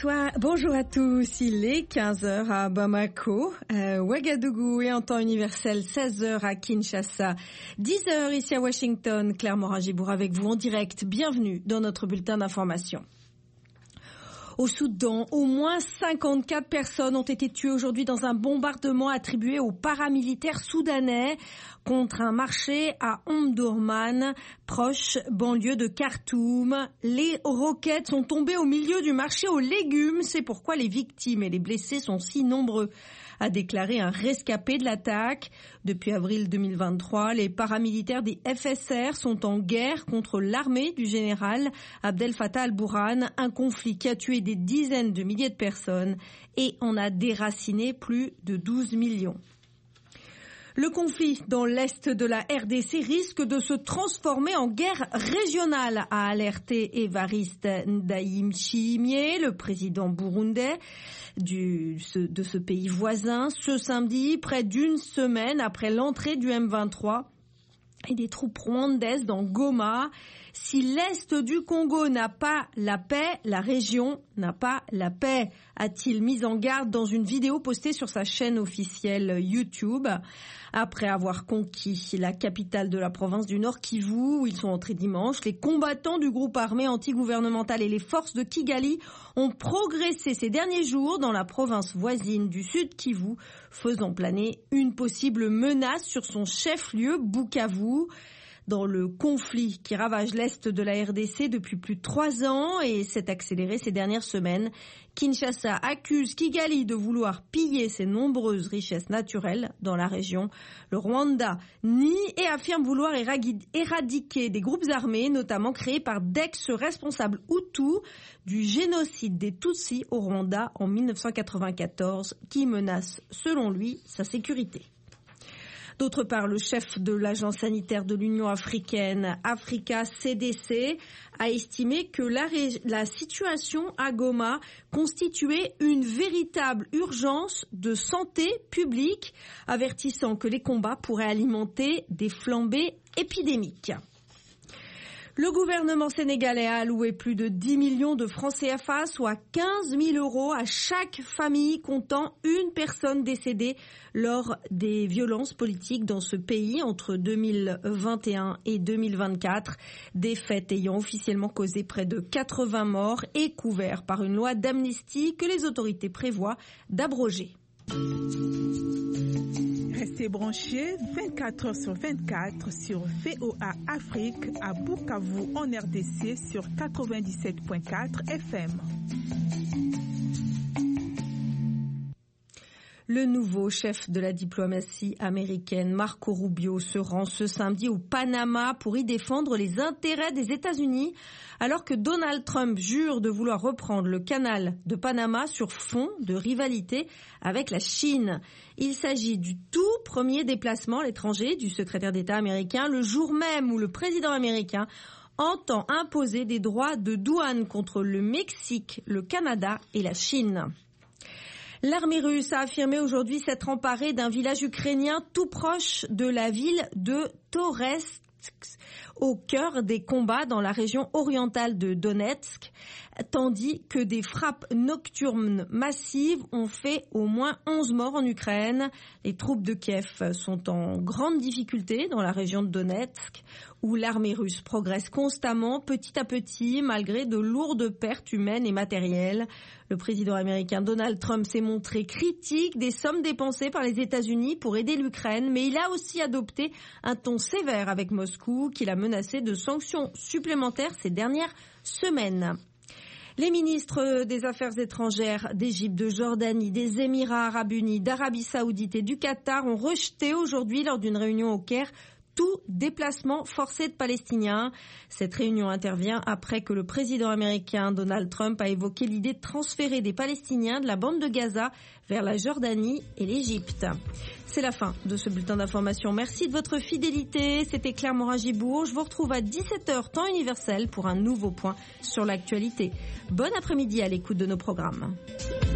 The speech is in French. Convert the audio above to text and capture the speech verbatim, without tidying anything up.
Bonsoir, bonjour à tous, il est quinze heures à Bamako, euh, Ouagadougou et en temps universel seize heures à Kinshasa, dix heures ici à Washington. Claire Morin-Gibour avec vous en direct, bienvenue dans notre bulletin d'information. Au Soudan, au moins cinquante-quatre personnes ont été tuées aujourd'hui dans un bombardement attribué aux paramilitaires soudanais contre un marché à Omdurman, proche banlieue de Khartoum. Les roquettes sont tombées au milieu du marché aux légumes, c'est pourquoi les victimes et les blessés sont si nombreux, a déclaré un rescapé de l'attaque. Depuis avril deux mille vingt-trois, les paramilitaires des F S R sont en guerre contre l'armée du général Abdel Fattah al-Burhan, un conflit qui a tué des dizaines de milliers de personnes et en a déraciné plus de douze millions. Le conflit dans l'est de la R D C risque de se transformer en guerre régionale, a alerté Évariste Ndayishimiye, le président burundais du, de ce pays voisin, ce samedi, près d'une semaine après l'entrée du M vingt-trois et des troupes rwandaises dans Goma. Si l'Est du Congo n'a pas la paix, la région n'a pas la paix, a-t-il mis en garde dans une vidéo postée sur sa chaîne officielle YouTube. Après avoir conquis la capitale de la province du Nord Kivu, où ils sont entrés dimanche, les combattants du groupe armé antigouvernemental et les forces de Kigali ont progressé ces derniers jours dans la province voisine du Sud Kivu, faisant planer une possible menace sur son chef-lieu, Bukavu. Dans le conflit qui ravage l'Est de la R D C depuis plus de trois ans et s'est accéléré ces dernières semaines, Kinshasa accuse Kigali de vouloir piller ses nombreuses richesses naturelles dans la région. Le Rwanda nie et affirme vouloir éradiquer des groupes armés, notamment créés par d'ex-responsables Hutus du génocide des Tutsis au Rwanda en dix-neuf cent quatre-vingt-quatorze, qui menacent, selon lui, sa sécurité. D'autre part, le chef de l'agence sanitaire de l'Union africaine, Africa C D C, a estimé que la, ré... la situation à Goma constituait une véritable urgence de santé publique, avertissant que les combats pourraient alimenter des flambées épidémiques. Le gouvernement sénégalais a alloué plus de dix millions de francs C F A, soit quinze mille euros à chaque famille comptant une personne décédée lors des violences politiques dans ce pays entre deux mille vingt et un et deux mille vingt-quatre. Des faits ayant officiellement causé près de quatre-vingts morts et couverts par une loi d'amnistie que les autorités prévoient d'abroger. Restez branchés vingt-quatre heures sur vingt-quatre sur V O A Afrique à Bukavu en R D C sur quatre-vingt-dix-sept virgule quatre F M. Le nouveau chef de la diplomatie américaine, Marco Rubio, se rend ce samedi au Panama pour y défendre les intérêts des États-Unis, alors que Donald Trump jure de vouloir reprendre le canal de Panama sur fond de rivalité avec la Chine. Il s'agit du tout premier déplacement à l'étranger du secrétaire d'État américain, le jour même où le président américain entend imposer des droits de douane contre le Mexique, le Canada et la Chine. L'armée russe a affirmé aujourd'hui s'être emparée d'un village ukrainien tout proche de la ville de Toretsk, au cœur des combats dans la région orientale de Donetsk, tandis que des frappes nocturnes massives ont fait au moins onze morts en Ukraine. Les troupes de Kiev sont en grande difficulté dans la région de Donetsk, où l'armée russe progresse constamment, petit à petit, malgré de lourdes pertes humaines et matérielles. Le président américain Donald Trump s'est montré critique des sommes dépensées par les États-Unis pour aider l'Ukraine, mais il a aussi adopté un ton sévère avec Moscou, qu'il a menacé de sanctions supplémentaires ces dernières semaines. Les ministres des Affaires étrangères d'Égypte, de Jordanie, des Émirats arabes unis, d'Arabie saoudite et du Qatar ont rejeté aujourd'hui, lors d'une réunion au Caire, tout déplacement forcé de Palestiniens. Cette réunion intervient après que le président américain Donald Trump a évoqué l'idée de transférer des Palestiniens de la bande de Gaza vers la Jordanie et l'Égypte. C'est la fin de ce bulletin d'information. Merci de votre fidélité. C'était Claire Morin-Gibour. Je vous retrouve à dix-sept heures temps universel pour un nouveau point sur l'actualité. Bon après-midi à l'écoute de nos programmes.